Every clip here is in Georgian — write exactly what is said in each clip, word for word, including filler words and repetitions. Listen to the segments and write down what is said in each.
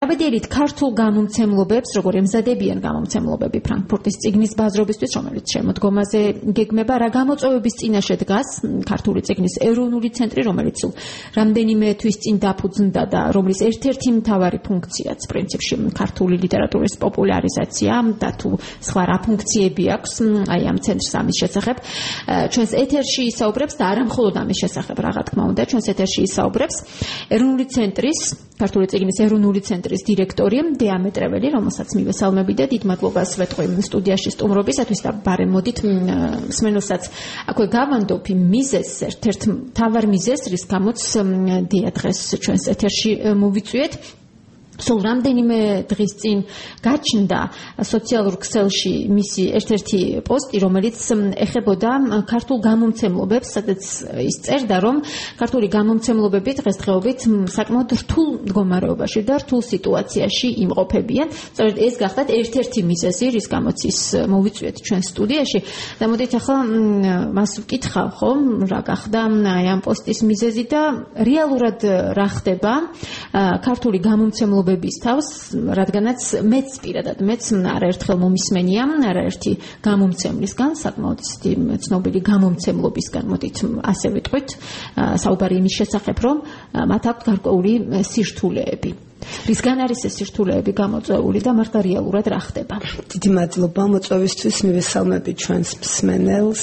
არაბედიერით ქართულ გამომცემლობებს, როგორ ემზადებიან გამომცემლობები ფრანკფურტის წიგნის ბაზრობისთვის, რომელიც შემოდგომაზე გეგმება, რა გამოწვევების წინაშე დგას ქართული წიგნის ეროვნული ცენტრი, რომელიც რამდენიმე თვის წინ დაფუძნდა და რომლის ერთ-ერთი მთავარი ფუნქციაც პრინციპში ქართული ლიტერატურის პოპულარიზაცია და თუ სხვა რა ფუნქციები აქვს აი ამ ცენტრს ამის შესახებ ჩვენს ეთერში ისაუბრებს და არა მხოლოდ ამის შესახებ რა თქმა უნდა ჩვენს ეთერში ისაუბრებს ეროვნული ცენტრის ქართული წიგნის ეროვნული ცენტრის დირექტორი დეამეტრეველი, რომელსაც მივესალმები და დიდ მადლობას ვეთქვი სტუდიაში სტუმრობისათვის და ბარემ მოდით მსმენელსაც აქვე გავანდობ იმ მიზეზს, ერთ-ერთ მთავარ მიზეზს, რის გამოც დია დღეს ჩვენს ეთერში მოვიწვიეთ. სულ რამდენიმე დღის წინ გაჩნდა სოციალურ ქსელში მისი ერთ-ერთი პოსტი, რომელიც ეხებოდა ქართულ გამომცემლობებს, სადაც ის წერდა, რომ ქართული გამომცემლობები დღესდღეობით საკმაოდ რთულ მდგომარეობაში და რთულ სიტუაციაში იმყოფებიან. სწორედ ეს გახლავთ ერთ-ერთი მიზეზი, რის გამოც ის მოვიწვიეთ ჩვენ სტუდიაში. და მოდით ახლა მას ვკითხავ, ხო, რა გახდა აი ამ პოსტის მიზეზი და რეალურად რა ხდება ქართული გამომცემლობების თავს, რადგანაც მეც პირადად მეც არაერთხელ მომისმენია არაერთი გამომცემლისგან, საკმაოდ ცნობილი გამომცემლობისგან, მოდით ასე ვიტყვით, საუბარი იმის შესახებ, რომ მათ აქვთ გარკვეული სირთულეები. რისგან არის ეს სირთულეები გამოწვეული და მართლა რეალურად რა ხდება? დიდი მადლობა მოწვევისთვის, მივესალმები ჩვენს მსმენელს.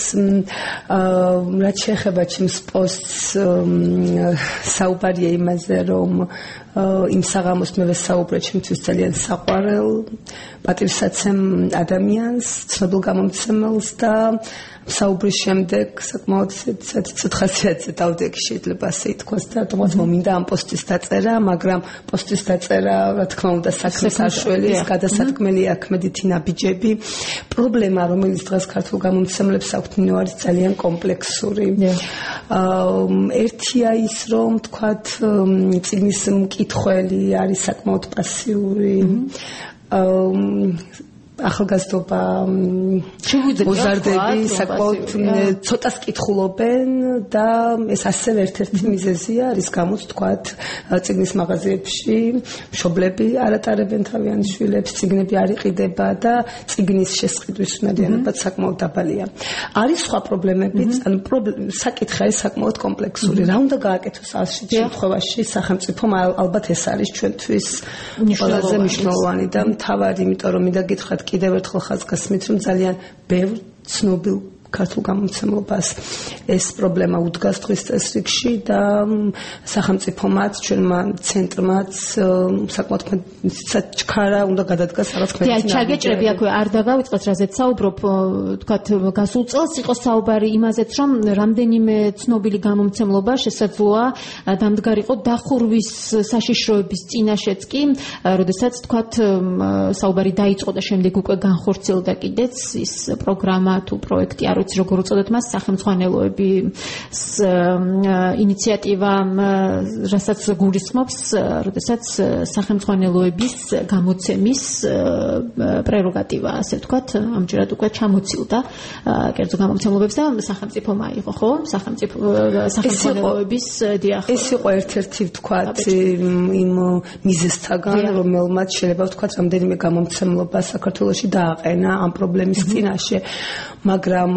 რაც შეეხება ჩემს პოსტს, საუბარია იმაზე, რომ იმ საღამოს მე ვესაუბრე ჩემთვის ძალიან საყვარელ პატივსაცემ ადამიანს, ცნობილ გამომცემელს და საუბრის შემდეგ საკმაოდ ცოცხალსიათზე დავდექი, შეიძლება ასე ითქვას და თუმცა მომინდა ამ პოსტის დაწერა, მაგრამ პოსტის დაწერა, რა თქმა უნდა, საქმის არშველის, გადასადგმელი აქ მედითი ნაბიჯები. პრობლემა, რომელიც დღეს ქართულ გამომცემლებს აქვთ, არის ძალიან კომპლექსური. ერთია ის, რომ თქვათ, წიგნის მკითხველი არის საკმაოდ პასიური. ახალგაზრდობა მოზარდები საკმაოდ ცოტას კითხულობენ და ეს ასევე ერთ-ერთი მიზეზია, რის გამოც თქვათ წიგნის მაღაზიებში მშობლები არ ატარებენ თავიანთ შვილებს, წიგნები არ იყიდება და წიგნის შესყიდვის უნარიანობა საკმაოდ დაბალია. არის სხვა პრობლემებიც, ანუ საკითხი არის საკმაოდ კომპლექსური. რა უნდა გააკეთოს ამ შემთხვევაში სახელმწიფომ? ალბათ ეს არის ჩვენთვის ყველაზე მნიშვნელოვანი და მთავარი, იმიტომ რომ მინდა გითხრათ კიდევ ერთხელ ხაზგასმით, რომ ძალიან ბევრ ცნობილ ქართულ გამომცემლობას ეს პრობლემა უდგას დღის წესრიგში და სახელმწიფომაც, ჩვენმა ცენტრმაც საკმაოდ საჩქარა უნდა გადადგას რაღაც მეტი. აი, ჩაგეჭრები აქვე არ დავიწყოთ, რაზეც საუბრობ, თქვათ, გასულ წელს იყო საუბარი იმაზეც, რომ რამდენიმე ცნობილი გამომცემლობა შესაძლოა დამდგარიყო დახურვის საშიშროების წინაშეც კი, როდესაც თქვათ, საუბარი დაიწყო და შემდეგ უკვე განხორციელდა კიდეც ის პროგრამა თუ პროექტი, არ ვიცი როგორ უწოდოთ მას, სახელმძღვანელოების ინიციატივა, რასაც გულისხმობს, როდესაც სახელმძღვანელოების გამოცემის პრეროგატივა, ასე ვთქვათ, ამჯერად უკვე ჩამოცილდა კერძო გამომცემლობებს და სახელმწიფომ აიღო, ხო? სახელმწიფო სახელმძღვანელოების დიახ. ეს იყო ერთ-ერთი, ვთქვათ, იმ მიზეზთაგან, რომელმაც შეიძლება ვთქვათ, რამდენიმე გამომცემლობა საქართველოში დააყენა ამ პრობლემის წინაშე, მაგრამ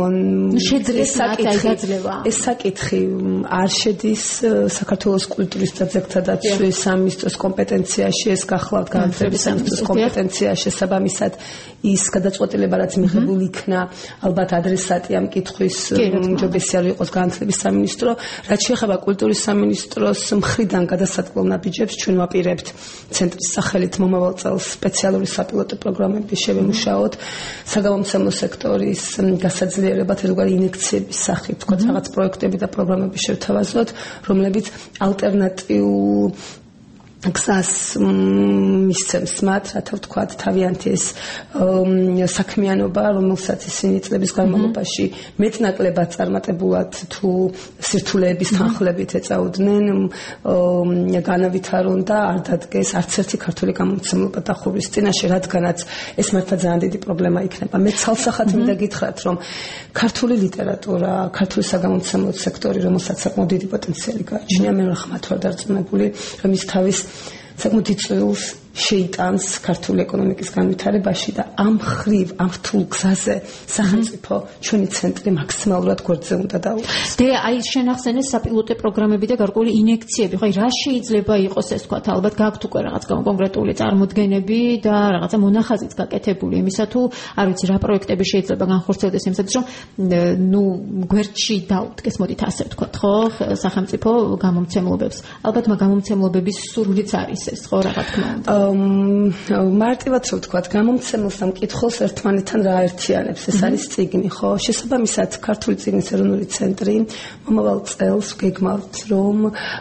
ეს საკითხი არ შედის საქართველოს კულტურის და ძეგლთა დაცვის სამინისტროს კომპეტენციაში, ეს გახლავთ განათლების სამინისტროს კომპეტენცია, შესაბამისად ის გადაწყვეტილება, რაც მიღებული იქნა, ალბათ ადრესატი ამ კითხვის უმჯობესი არ იყოს განათლების სამინისტრო. რაც შეეხება კულტურის სამინისტროს მხრიდან გადასადგმელ ნაბიჯებს, ჩვენ ვაპირებთ ცენტრის სახელით მომავალ წელს სპეციალური საპილოტო პროგრამები შევემუშაოთ საგამომცემლო სექტორის გასაძლიერებლად, როგორი ინექციების სახით, თქვათ, რაღაც პროექტები და პროგრამები შევთავაზოთ, რომლებიც ალტერნატიულ გზას მისცემს მათ, რათა ვთქვათ, თავიანთი ეს საქმიანობა, რომელსაც ისინი წლების განმავლობაში მეტნაკლებად წარმატებულად თუ სირთულეების თანხლებით ეწაოდნენ, განავითარონ და არ დადგეს არც ერთი ქართული გამომცემლობა დახურვის წინაშე, რადგანაც ეს მართლა ძალიან დიდი პრობლემა იქნება. მე ცალსახად მინდა გითხრათ, რომ ქართული ლიტერატურა, ქართული საგამომცემლო სექტორი, რომელსაც საკმაოდ დიდი პოტენციალი გააჩნია, მე ხმათ ვარ დარწმუნებული, რომ ის თავის საკმაოდ იწვეულს შეიტანს ქართული ეკონომიკის განვითარებაში და ამ ხრივ, ამ რთულ გზაზე სახელმწიფო ჩვენი ცენტრი მაქსიმალურად გვერდზე უნდა დაუყოს. დე აი შენახსენეს საპილოტო პროგრამები და გარკვეული ინექციები, ხო, რა შეიძლება იყოს ეს თქვა, ალბათ გაქვთ უკვე რაღაც კონკრეტული წარმოდგენები და რაღაცა მონახაზიც გაკეთებული იმისა თუ არ ვიცი რა პროექტები შეიძლება განხორციელდეს იმისათვის რომ ნუ გვერდში დაუდგეს, მოდით ასე ვთქვათ, ხო, სახელმწიფო გამომცემლობებს. ალბათ მაგ გამომცემლობების სურვილიც არის ეს, ხო, რა თქმა უნდა. მარტივად რო ვთქვათ, გამომცემელს და მკითხველს ერთმანეთთან რა აერთიანებს, ეს არის წიგნი, ხო? შესაბამისად, ქართული წიგნის ეროვნული ცენტრი მომავალ წელს გეგმავთ, რომ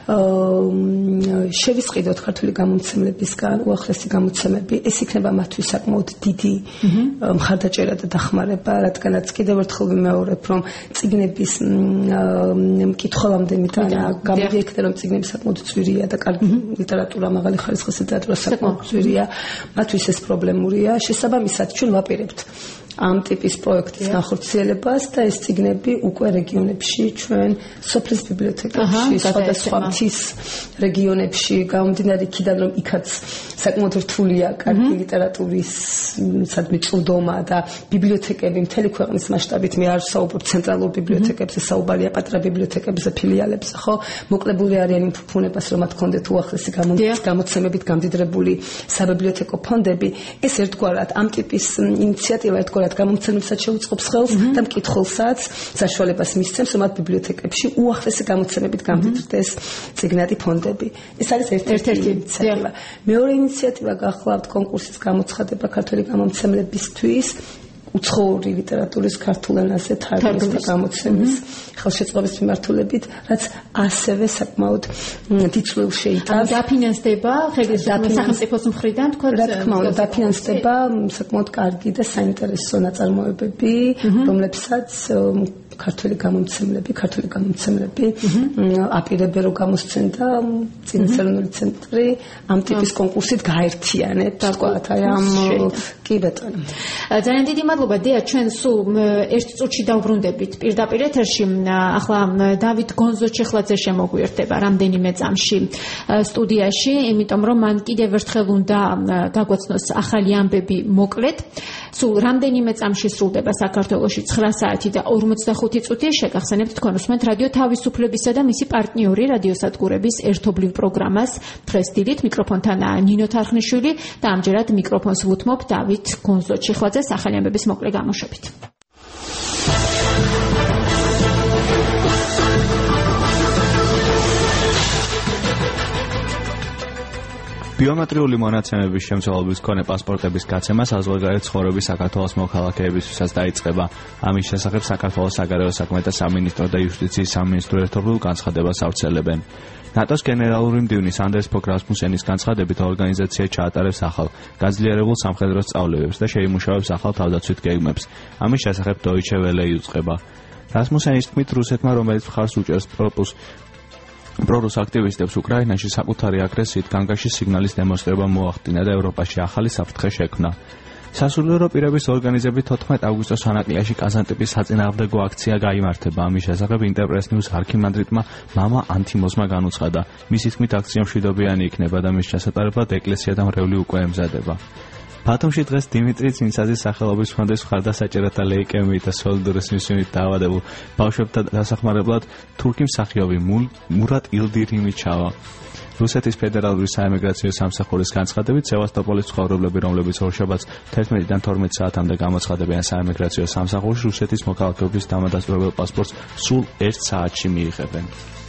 შევისყიდოთ ქართული გამომცემლებისგან უახლესი გამოცემები. ეს იქნება მათთვის საკმაოდ დიდი მხარდაჭერა და დახმარება, რადგანაც კიდევ ერთხელ ვიმეორებ, რომ წიგნების მკითხველამდე მიტანა გამოდიექნა, რომ წიგნები საკმაოდ ძვირია და კარგი ლიტერატურა, მაღალი ხარისხის ლიტერატურა საკმაოდ ძვირია, მათთვის ეს პრობლემურია. შესაბამისად, ჩვენ ვაპირებთ ამ ტიპის პროექტის განხორციელებას და ეს წიგნები უკვე რეგიონებში ჩვენ სოფლის ბიბლიოთეკებში, სხვადასხვა მთის რეგიონებში გამომდინარე იქიდან, რომ იქაც საკმაოდ რთულია კარგი ლიტერატურის სადმე წვდომა და ბიბლიოთეკები მთელი ქვეყნის მასშტაბით, მე არ ვსაუბრობ ცენტრალურ ბიბლიოთეკებზე, საუბარია პატარა ბიბლიოთეკებზე, ფილიალებზე, ხო? მოკლებული არიან იმ ფუფუნებას, რომ მათ კონდეთ უახლესი გამოცემებით გამდიდრებული საბიბლიოთეკო ფონდები. ეს ერთგვარად ამ ტიპის ინიციატივა ერთგვარად გამომცემლებსაც შეუწყობს ხელს და მკითხველსაც საშუალებას მისცემს, რომ მათ ბიბლიოთეკებში უახლესი გამოცემებით გამდიდრდეს წიგნადი ფონდები. ეს არის ერთ-ერთი ინიციატივა. მეორე ინიციატივა გახლავთ კონკურსის გამოცხადება ქართული გამომცემლებისთვის უცხოური ლიტერატურის ქართულ ენაზე თარგმნის და გამოცემის ხელშეწყობის მიმართულებით, რაც ასევე საკმაოდ დიდ წვლილს შეიტანს. დაფინანსდება სახელმწიფოს მხრიდან, თქვა, რა თქმა უნდა, დაფინანსდება საკმაოდ კარგი და საინტერესო ნაწარმოებები, რომლებსაც ქართული გამომცემლები, ქართული გამომცემლები აპირებენ რომ გამოსცენ და წიგნის ეროვნული ცენტრი ამ ტიპის კონკურსით გაერთიანებს, თქვათ, აი ამ კი ბატონო. ძალიან დიდი მადლობა, დია, ჩვენ სულ ერთ წუთში დავბრუნდებით პირდაპირ ეთერში. ახლა დავით გონზოჩეხლაძე შემოგვიერთდება რამდენიმე წამში სტუდიაში, იმიტომ რომ მან კიდევ ერთხელ უნდა გაგვაცნოს ახალი ამბები მოკლედ. სულ რამდენიმე წამში სრულდება საქართველოში ცხრა საათი და ორმოცდახუთი წუთი. შეგახსენებთ თქვენ უსმენთ რადიო თავისუფლებისა და მისი პარტნიორი რადიოსადგურების ერთობლივ პროგრამას დღეს დილით. მიკროფონთან ნინო თარხნიშვილი და ამჯერად მიკროფონს ვუთმობ დავით გონზოჩეხლაძეს ახალი ამბების მოკლე გამოშვებით. ბიომეტრიული მონაცემების შემცველობის მქონე პასპორტების გაცემა საზღვარგარეთ ცხოვრების საქართველოს მოქალაქეებისთვისაც დაიწყება. ამის შესახებ საქართველოს საგარეო საქმეთა სამინისტრო და იუსტიციის სამინისტრო ერთობლივ განცხადებას ავრცელებენ. ნატოს გენერალური მდივნის ანდრეს ფოგ რასმუსენის განცხადებით ორგანიზაცია ჩაატარებს ახალ გაძლიერებულ სამხედრო სწავლებებს და შეიმუშავებს ახალ თავდაცვით გეგმებს. ამის შესახებ დოიჩე ველე იუწყება. რასმუსენის თქმით, რუსეთმა, რომელიც მხარს უჭერს პროპუს პრორუს აქტივისტებს უკრაინაში საკუთარი აგრესიით განგაში სიგნალის დემონსტრება მოახდინა და ევროპაში ახალი საფრთხე შექმნა. სასულიერო პირების ორგანიზებით თოთხმეტ აგვისტოს ანაკლიაში კაზანტიპის საწინააღმდეგო აქცია გაიმართება. ამის შესახებ ინტერპრეს ნიუს არქიმანდრიტმა მამა ანთიმოზმა განუცხადა. მისი თქმით, აქცია მშვიდობიანი იქნება და მის ჩასატარებლად ეკლესია და მრევლი უკვე ემზადება. ბათუმში დღეს დიმიტრი წინცაძის სახელობის ფონდის მხარდასაჭერათა ლეიკემიით და სოლიდურობის მისიით დაავადებულ ბავშვებთან დასახმარებლად თურქი მსახიობი მურატ ილდირიმი ჩავა. რუსეთის ფედერალური საემიგრაციო სამსახურის განცხადებით, სევასტოპოლის ცხოვრებლები, რომლებიც ორშაბათს თერთმეტიდან თორმეტ საათამდე გამოცხადებიან საემიგრაციო სამსახურში, რუსეთის მოქალაქეობის დამადასტურებელ პასპორტს სულ ერთ საათში მიიღებენ.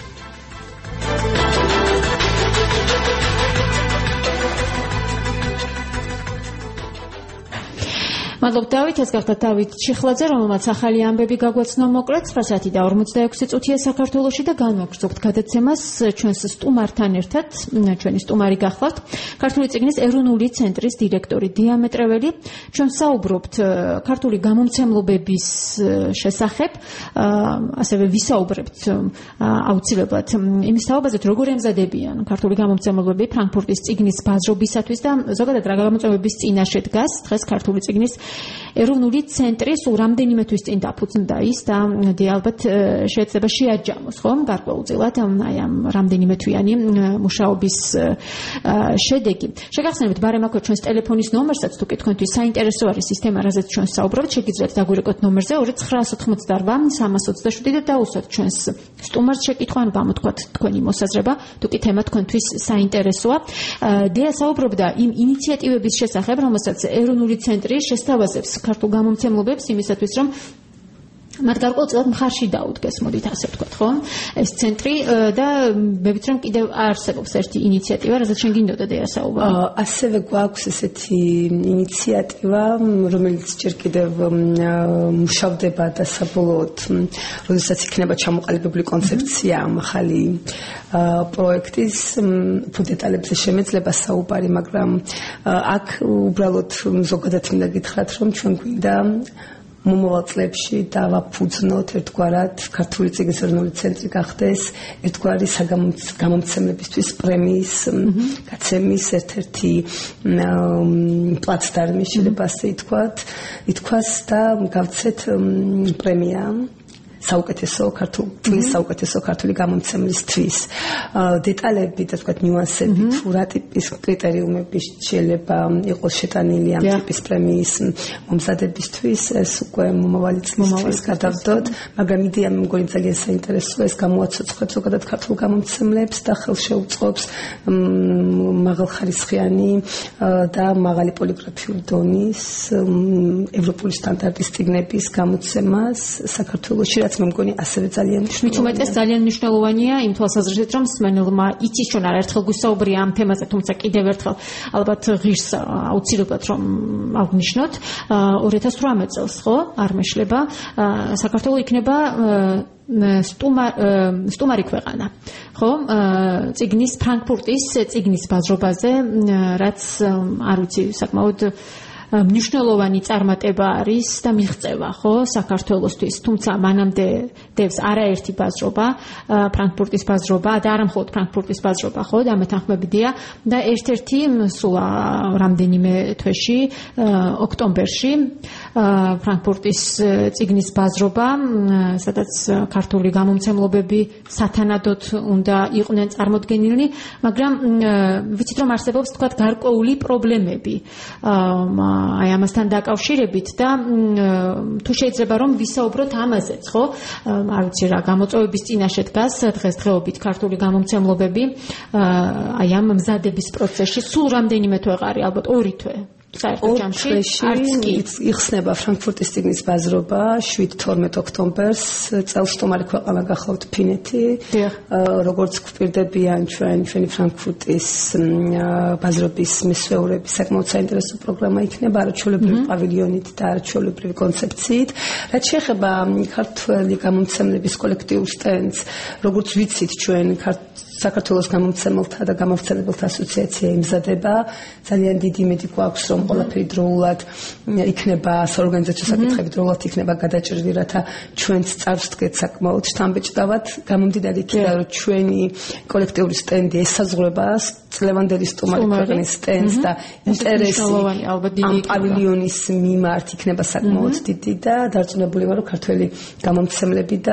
მადლობ დავით, ეს გახდა დავით ჩიხლაძე, რომელმაც ახალი ამბები გაგვაცნო მოკლედ ცხრა საათი და ორმოცდაექვსი წუთია საქართველოში და განვაგრძობთ გადაცემას ჩვენს სტუმართან ერთად. ჩვენი სტუმარი გახლავთ ქართული წიგნის ეროვნული ცენტრის დირექტორი დია მეტრეველი. ჩვენ საუბრობთ ქართული გამომცემლობების შესახებ, ასევე ვისაუბრებთ აუცილებლად იმის თაობაზე, როგორ ემზადებიან ქართული გამომცემლობები ფრანკფურტის წიგნის ბაზრობისათვის და ზოგადად რა გამომცემლობების წინაშე დგას დღეს ქართული წიგნის ეროვნული ცენტრი სულ რამდენიმე თვის წინ დაფუძნდა ის და ალბათ შეიძლება შეაჯამოს ხომ გარკვეულწილად აი ამ რამდენიმე თვიანი მუშაობის შედეგი. შეგახსენებთ ბარემ აქვე ჩვენს ტელეფონის ნომერსაც თუ კითხვენთვის საინტერესო არის სისტემა, რაზეც ჩვენ საუბრობთ, შეგიძლიათ დაგვირეკოთ ნომერზე ორი ცხრაასი ოცდაოთხმოცდარბა სამას ოცდაშვიდი და დაუსვათ ჩვენს სტუმარს შეკითხვა, ან გამოთქვათ თქვენი მოსაზრება, თუ კი თემა თქვენთვის საინტერესოა. დეა საუბრობდა იმ ინიციატივების შესახებ, რომელსაც ეროვნული ცენტრი შესთავაზებს ქართულ გამომცემლობებს იმისათვის, რომ მათ გარკვეულწილად მხარში დაუდგეს, მოდით ასე ვთქვათ, ხო? ეს ცენტრი და მე ვიცი, რომ კიდევ არსებობს ერთი ინიციატივა, რაზეც შენ გინდოდა დეა საუბარი. ასევე გვაქვს ესეთი ინიციატივა, რომელიც ჯერ კიდევ მუშავდება და საბოლოოდ, როდესაც იქნება ჩამოყალიბებული კონცეფცია ახალი პროექტის, უფრო დეტალებზე შემეძლება საუბარი, მაგრამ აქ უბრალოდ ზოგადად მინდა გითხრათ, რომ ჩვენ გვინდა მომავალ წლებში დავაფუძნოთ ერთგვარად ქართული წიგნის ეროვნული ცენტრი გახდეს ერთგვარი გამომცემლებისთვის პრემიის გაცემის ერთ-ერთი პლატფორმი, შეიძლება ასე ითქვათ, ითქვას და გავცეთ პრემია საუკეთესო ქართული საუკეთესო ქართული გამომცემლისთვის. დეტალები და თქვათ ნიუანსები, თუ რა ტიპის კრიტერიუმები შეიძლება იყოს შეტანილი ამ ტიპის პრემიის მომზადებისთვის, ეს უკვე მომავალი წლისთვის გადავდოთ, მაგრამ იდეა მე მგონი ძალიან საინტერესოა, ეს გამოაცოცხლებს ზოგადად ქართულ გამომცემლებს და ხელშეუწყობს მაღალხარისხიანი და მაღალი პოლიგრაფიული დონის ევროპული სტანდარტის წიგნების გამოცემას საქართველოში, რაც მე მგონი ასევე ძალიან მნიშვნელოვანია. მithumetes ძალიან მნიშვნელოვანია იმ თვალსაზრისით, რომ სმენელმა იცის ჩვენ არაერთხელ გვისაუბრია ამ თემაზე, თუმცა კიდევ ერთხელ ალბათ ღირს აუცილებლად რომ აღნიშნოთ, ორი ათას თვრამეტ წელს, ხო, არ მეშლება, საქართველო იქნება სტუმარი ქვეყანა, ხო, წიგნის ფრანკფურტის წიგნის ბაზრობაზე, რაც არ ვიცი, საკმაოდ მნიშვნელოვანი წარმატება არის და მიღწევა, ხო, საქართველოსთვის, თუმცა მანამდე დევს არაერთი ბაზრობა, ფრანკფურტის ბაზრობა და არა მხოლოდ ფრანკფურტის ბაზრობა, ხო, და ამეთანხმებიდია და ერთ-ერთი სულ რამდენიმე თვეში, ოქტომბერში ფრანკფურტის წიგნის ბაზრობა, სადაც ქართული გამომცემლობები სათანადოდ უნდა იყვნენ წარმოდგენილნი, მაგრამ ვიცით რომ არსებობს თქვათ გარკვეული პრობლემები აი ამასთან დაკავშირებით და თუ შეიძლება რომ ვისაუბროთ ამაზეც, ხო? არ ვიცი რა, გამოწვევების წინაშე დგას დღესდღეობით ქართული გამომცემლობები აი ამ მზადების პროცესში სულ რამდენიმე თვე ყარი, ალბათ ორი თვე. საერთო ჯამში არც კი იხსნება ფრანკფურტის წიგნის ბაზრობა შვიდ თორმეტ ოქტომბერს, წელს სტუმარი ქვეყანა გახლავთ ფინეთი. როგორც გვპირდებიან ჩვენ ჩვენი ფრანკფურტის ბაზრობის მისვეურების საკმაოდ საინტერესო პროგრამა იქნება არაჩვეულებრივი პავილიონით და არაჩვეულებრივი კონცეფციით. რაც შეეხება ქართული გამომცემლების კოლექტიურ სტენდს, როგორც ვიცით ჩვენ საქართველოს გამომცემელთა და გამავრცელებელთა ასოციაცია იმზადება, ძალიან დიდი იმედი გვაქვს, რომ ყველაფერი დროულად იქნება, საორგანიზაციო საკითხები დროულად იქნება გადაჭრილი, რათა ჩვენც წარვსდგეთ საკმაოდ შთამბეჭდავად. გამომდინარე იქიდან, რომ ჩვენი კოლექტიური სტენდი ესაზღვრება წლევანდელი სტუმარი ქვეყნის სტენდს და ინტერესი ამ პავილიონის მიმართ იქნება საკმაოდ დიდი და დარწმუნებული ვარ, რომ ქართველი გამომცემლები და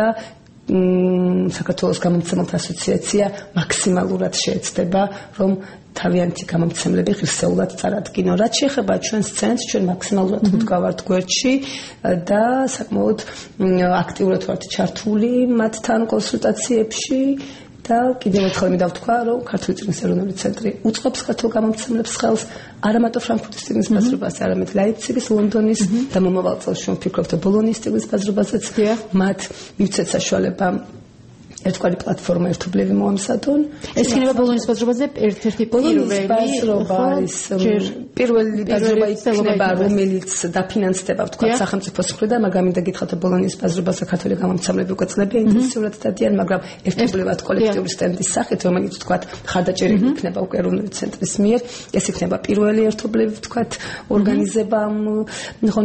საქართველოს გამომცემელთა ასოციაცია მაქსიმალურად შეეცდება, რომ თავიანთი გამომცემლები ღირსეულად წარადგინონ. რაც შეეხება ჩვენს ცენტრს, ჩვენ მაქსიმალურად ვდგავართ გვერდში და საკმაოდ აქტიურად ვართ ჩართული მათთან კონსულტაციებში. და კიდევ ერთხელ მინდა ვთქვა, რომ ქართული წიგნის ეროვნული ცენტრი უწყობს ქართულ გამომცემლებს ხელს, არა მარტო ფრანკფურტის წიგნის ბაზრობაზე, არამედ ლაიფციგის, ლონდონის და მომავალ წელს ჩვენ ვფიქრობთ ბოლონიის წიგნის ბაზრობაზეც მათ მივცეთ საშუალება ერთგვარი პლატფორმა ერთობლივი მოამზადონ. ეს იქნება ბოლონის ბაზრობაზე ერთ-ერთი პირველი ბაზრობა არის. პირველი ბაზრობა იქნება, რომელიც დაფინანსდება, ვთქვათ, სახელმწიფოს მხრიდან, მაგრამ მინდა გითხრათ, ბოლონის ბაზრობაზე ქართული გამომცემლები უკვე წლები ინტენსიურად დადიან, მაგრამ ერთობლივად კოლექტიური სტენდის სახით, რომელიც ვთქვათ, ხარდაჭერილი იქნება უკვე ეროვნული ცენტრის მიერ, ეს იქნება პირველი ერთობლივი, ვთქვათ, ორგანიზება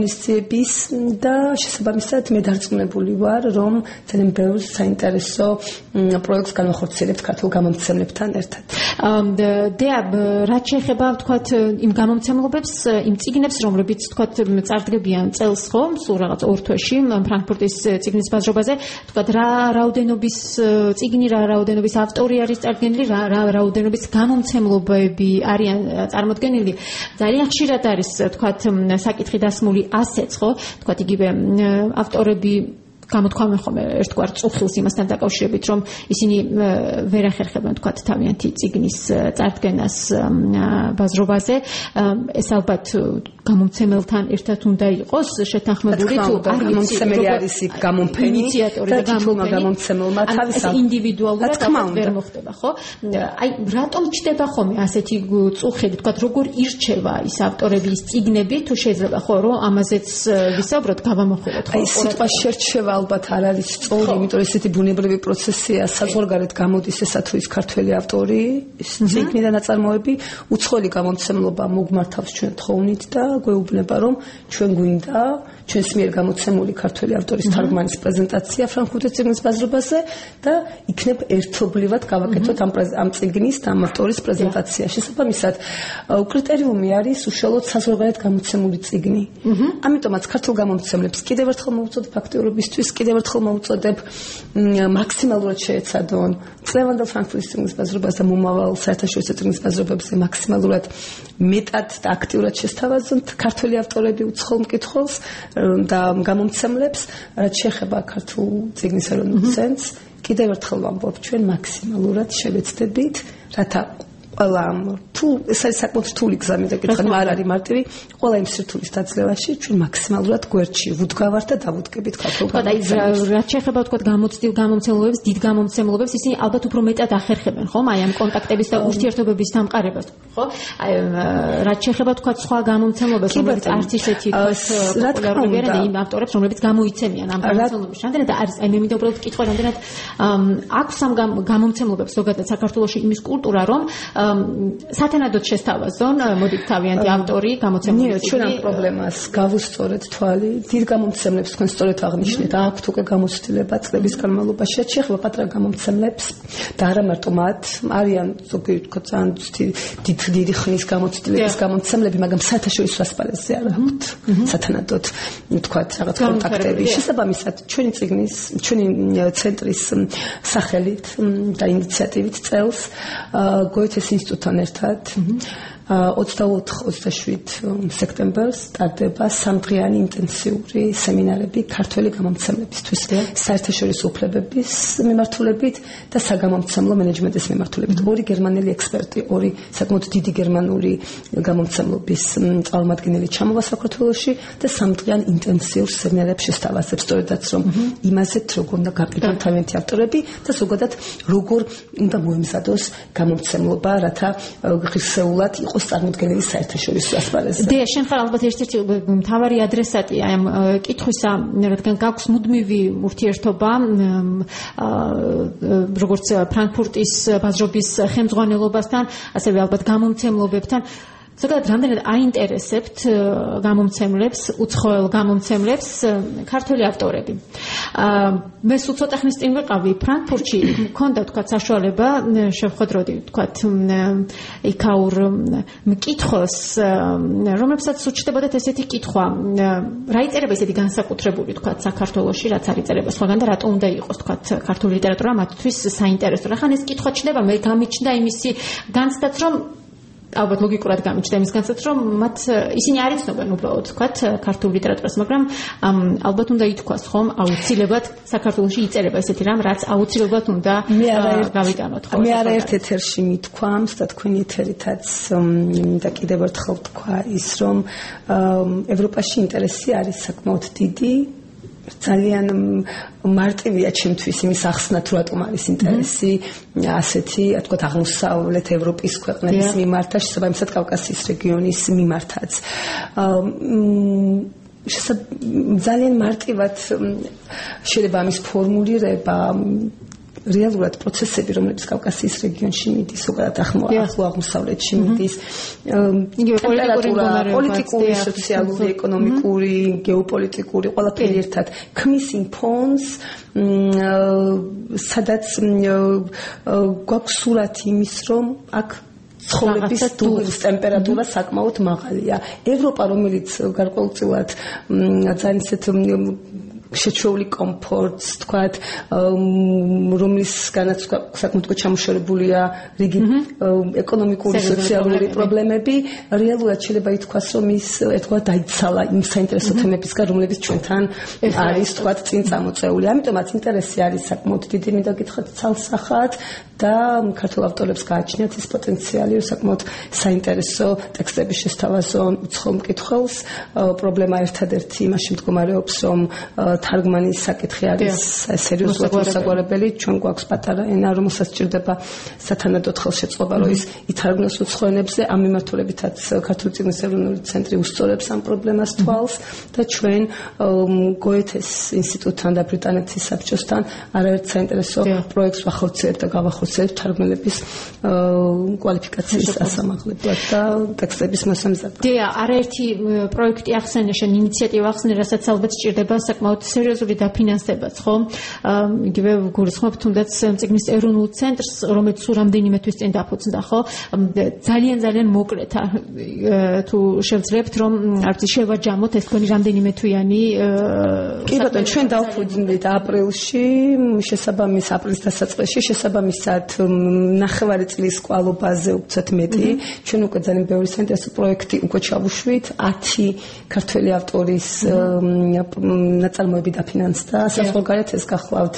ღონისძიების და შესაბამისად მე დარწმუნებული ვარ, რომ ძალიან ბევრ საინტერესო პროექტს განახორციელებთ ქართულ გამომცემლებთან ერთად. დეა, რაც შეეხება ვთქვათ იმ გამომცემლობებს, იმ წიგნებს, რომლებიც ვთქვათ წარდგებიან წელს ხო, სულ რაღაც ორ თვეში ფრანკფურტის წიგნის ბაზრობაზე, ვთქვათ რა რაოდენობის წიგნი, რა რაოდენობის ავტორი არის წარდგენილი, რა რაოდენობის გამომცემლობები არიან წარმოდგენილი. ძალიან ხშირად არის ვთქვათ საკითხი დასმული ასეც ხო, ვთქვათ იგივე ავტორები გამოთქვამენ ხოლმე ერთგვარ წუხილს იმასთან დაკავშირებით, რომ ისინი ვერ ახერხებენ თქვათ თავიანთი წიგნის წარდგენას ბაზრობაზე. ეს ალბათ გამომცემელთან ერთად უნდა იყოს შეთანხმებული თუ გამომცემელი არის გამომფენი ინიციატორი და გამომცემელმა თავის ინდივიდუალურად ვერ მოხდება, ხო? აი რატომ ჩდება ხოლმე ასეთი წუხილი, თქვათ როგორ ირჩევა ის ავტორები, ის წიგნები, თუ შეიძლება ხო რომ ამაზეც ვისაუბროთ, გავამოხილოთ ხო? აი სიტყვა შერჩევა ალბათ არ არის სწორი, იმიტომ რომ ესეთი ბუნებრივი პროცესია, საზღვარგარეთ გამოდის ესა თუ ის ქართველი ავტორი, წიგნი და ნაწარმოები, უცხოელი გამომცემლობა მოგმართავს ჩვენ თხოვნით და გვეუბნება რომ ჩვენ გვინდა ჩვენს მიერ გამოცემული ქართველი ავტორის თარგმანის პრეზენტაცია ფრანკფურტის წიგნის ბაზრობაზე და იქნებ ერთობლივად გავაკეთოთ ამ ამ წიგნის და ამ ავტორის პრეზენტაცია. შესაბამისად, კრიტერიუმი არის უშუალოდ საზღვარგარეთ გამოცემული წიგნი. ამიტომაც ქართულ გამომცემლებს კიდევ ერთხელ მოვუწოდებ აქტიურობისთვის, კიდევ ერთხელ მოვუწოდებ მაქსიმალურად შეეცადონ წლევანდელ ფრანკფურტის წიგნის ბაზრობას და მომავალ საერთაშორისო წიგნის ბაზრობებზე მაქსიმალურად მეტად და აქტიურად შესთავაზონ ქართველი ავტორები უცხოელ მკითხველს და გამომცემლებს, რაც შეეხება ქართულ წიგნის ეროვნულ ცენტრს, კიდევ ერთხელ ვამბობ, ჩვენ მაქსიმალურად შევეცდებით, რათა ყველა თუ ეს არის საკმაოდ რთული გზა, მე დაგიწყე, არ არის მარტივი, ყველა იმ სირთულის დაძლევაში ჩვენ მაქსიმალურად გვერდში ვუდგავართ და დავუდგებით ქართულ გამომცემლებს. რაც შეეხება ვთქვათ გამოცდილ გამომცემლობებს, დიდ გამომცემლობებს, ისინი ალბათ უფრო მეტად ახერხებენ, ხომ? აი ამ კონტაქტების და ურთიერთობების დამყარებას, ხო? აი რაც შეეხება ვთქვათ სხვა გამომცემლობებს, რომლებიც არც ისეთი პოპულარული არიან და იმ ავტორებს, რომლებიც გამოიცემიან ამ გამომცემლობებს. რამდენად არის, აი მე მინდა უბრალოდ ვკითხო, რამდენად აქვს ამ გამომცემლობებს ზოგადად საქართველოში იმის კულტურა, რომ სათანადოდ შესთავაზონ მოდით თავიანთი ავტორი გამოცემლობები. ჩვენ ამ პრობლემას გავუსწორეთ თვალი. დიდ გამომცემლებს თქვენ სწორედ აღნიშნეთ, აქვთ უკვე გამოცდილება წლების განმავლობაში. შეეხება პატარა გამომცემლებს და არა მარტო მათ, არიან ზოგი თქო ძალიან დიდი ხნის გამოცდილების გამომცემლები, მაგრამ საერთაშორისო ასპარეზზე არ აქვთ სათანადოდ თქვათ რაღაც კონტაქტები. შესაბამისად, ჩვენი წიგნის, ჩვენი ცენტრის სახელით და ინიციატივით წელს გოეთეს ინსტიტუტთან ერთად ოცდაოთხ ოცდაშვიდ სექტემბერს სტარტდება სამდღიანი ინტენსიური სემინარები ქართველი გამომცემლებისთვის საერთაშორისო უფლებების მიმართულებით და საგამომცემლო მენეჯმენტის მიმართულებით. ორი გერმანელი ექსპერტი, ორი საკმაოდ დიდი გერმანული გამომცემლობის წარმომადგენელი ჩამოვა საქართველოში და სამდღიან ინტენსიურ სემინარებს შესთავაზებს, სწორედაც რომ იმაზეთ როგორ უნდა გაფრთხილონ თავიანთი ავტორები და ზოგადად როგორ უნდა მოემზადოს გამომცემლობა, რათა ღირსეულად იყოს წარმოდგენილი საერთაშორისო ასპარეზზე. დეა, შენ ხარ ალბათ ერთ-ერთი მთავარი ადრესატი აი ამ კითხვისა, რადგან გაქვს მუდმივი ურთიერთობა როგორც ფრანკფურტის ბაზრობის ხელმძღვანელობასთან, ასევე ალბათ გამომცემლობებთან. ზოგადად რამდენად აინტერესებთ გამომცემლებს, უცხოელ გამომცემლებს ქართველი ავტორები. მე სულ ცოტა ხნის წინ ვიყავი ფრანკფურტში, მქონდა თქვა საშუალება შევხვედროდი თქვა იქაურ მკითხოს, რომლებსაც უჩნდებოდათ ესეთი კითხვა, რა იწერება ესეთი განსაკუთრებული თქვა საქართველოში, რაც არ იწერება სხვაგან და რატომ უნდა იყოს თქვა ქართული ლიტერატურა მათთვის საინტერესო. რახან ეს კითხვა ჩნდება, მე გამიჩნდა იმისი განცდაც, რომ ალბათ ლოგიკურად გამიჩნდა იმის განცდაც, რომ მათ ისინი არ იცნობენ უბრალოდ თქვათ ქართულ ლიტერატურას, მაგრამ ალბათ უნდა ითქვას ხომ, აუცილებლად საქართველოში იწერება ესეთი რამ, რაც აუცილებლად უნდა გავიტანოთ ხო. მე არაერთ ეთერში მithქვამს და თქვენი ეთერითაც და კიდევ ერთხელ თქვა ის, რომ ევროპაში ინტერესი არის საკმაოდ დიდი. ძალიან მარტივია ჩემთვის იმის ახსნა, თუ რატომ არის ინტერესი ასეთი, თქვათ აღმოსავლეთ ევროპის ქვეყნების მიმართ, შესაბამისად კავკასიის რეგიონის მიმართაც. ძალიან მარტივად შეიძლება ამის ფორმულირება რეალურად პროცესები, რომლებიც კავკასიის რეგიონში მიდის, ზოგადად ახლო აღმოსავლეთში მიდის, ტემპერატურა, პოლიტიკური, სოციალური, ეკონომიკური, გეოპოლიტიკური, ყველაფერი ერთად ქმნის იმ ფონს, სადაც გვაქვს სურათი იმის, რომ აქ ცხოვრების დუღის ტემპერატურა საკმაოდ მაღალია. ევროპა, რომელიც გარკვეულწილად ძალიან ისეთ შეჩვეული კომფორტს, თქვათ, რომლისგანაც საკმაოდ ჩამოშორებულია რიგი ეკონომიკური, სოციალური პრობლემები, რეალურად შეიძლება ითქვას, რომ ის ერთგვარად დაიცალა იმ საინტერესო თემებისგან, რომლებიც ჩვენთან არის, თქვათ, წინ წამოწეული. ამიტომაც ინტერესი არის საკმაოდ დიდი, მინდა გითხრათ, ცალსახად და ქართულ ავტორებს გააჩნიათ ის პოტენციალი, რომ საკმაოდ საინტერესო ტექსტების შესთავაზონ უცხო მკითხველს. პრობლემა ერთადერთი იმაში მდგომარეობს, რომ თარგმანის საკითხი არის სერიოზულად მოსაგვარებელი. ჩვენ გვაქვს პატარა ენა, რომელსაც სჭირდება სათანადოდ ხელშეწყობა, რომ ის ითარგმნოს უცხო ენებზე. ამ მიმართულებითაც ქართული წიგნის ეროვნული ცენტრი უსწორებს ამ პრობლემას თვალს და ჩვენ გოეთეს ინსტიტუტთან და ბრიტანეთის საბჭოსთან არაერთ საინტერესო პროექტს ვახორციელებთ და გავახორციელებთ თარგმნელების კვალიფიკაციის ასამაღლებლად და ტექსტების მოსამზადებლად. დია, არაერთი პროექტი ახსენე, შენ ინიციატივა ახსენე, რასაც ალბათ სჭირდება საკმაოდ სერიოზული დაფინანსებაც, ხო? იგივე გულისხმობ თუნდაც წიგნის ეროვნულ ცენტრს, რომელიც სულ რამდენიმე თვის წინ დაფუძნდა, ხო? ძალიან ძალიან მოკლედ თუ შევძლებთ, რომ არც შევაჯამოთ ეს თქვენი რამდენიმე თვიანი კი ბატონო, ჩვენ დავფუძნდით აპრილში, შესაბამის აპრილის დასაწყისში, შესაბამისად ნახევარი წლის კვალობაზე უცებ მეტი. ჩვენ უკვე ძალიან ბევრი საინტერესო პროექტი უკვე ჩავუშვით, ათი ქართველი ავტორის ნაწარმოები დაფინანსდა. საზღვარგარეთ ეს გახლავთ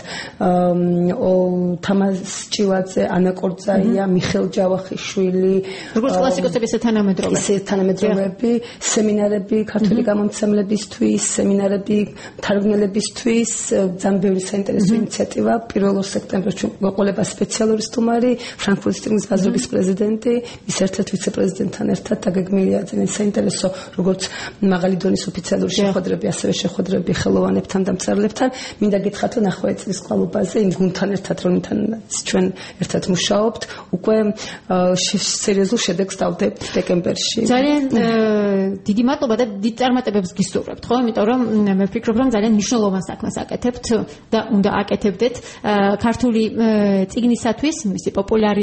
თამაზ ჭილაძე, ანა კორძაია, მიხეილ ჯავახიშვილი, როგორც კლასიკოსების თანამედროვე. ისე თანამედროვეები, სემინარები ქართველი გამომცემლებისთვის, სემინარები თარგმნელებისთვის, ძალიან ბევრი საინტერესო ინიციატივა. პირველ სექტემბერში ჩვენ გვეყოლება სპეციალური სტუმარი, ფრანკფურტის წიგნის ბაზრობის პრეზიდენტი, მის ერთ-ერთ ვიცე-პრეზიდენტთან ერთად დაგეგმილია ძალიან საინტერესო როგორც მაღალი დონის ოფიციალური შეხვედრები, ასევე შეხვედრები ხელოვანებთან და მწერლებთან. მინდა გითხრათ, რომ ნახევარი წლის კვალობაზე იმ გუნდთან ერთად, რომლითანაც ჩვენ ერთად მუშაობთ, უკვე სერიოზულ შედეგს დავდებთ დეკემბერში. ძალიან დიდი მადლობა და დიდ წარმატებებს გისურვებთ, ხო? იმიტომ რომ მე ვფიქრობ, რომ ძალიან მნიშვნელოვან საქმეს აკეთებთ და უნდა აკეთებდეთ ქართული წიგნისათვის, მისი პოპულარიზაციის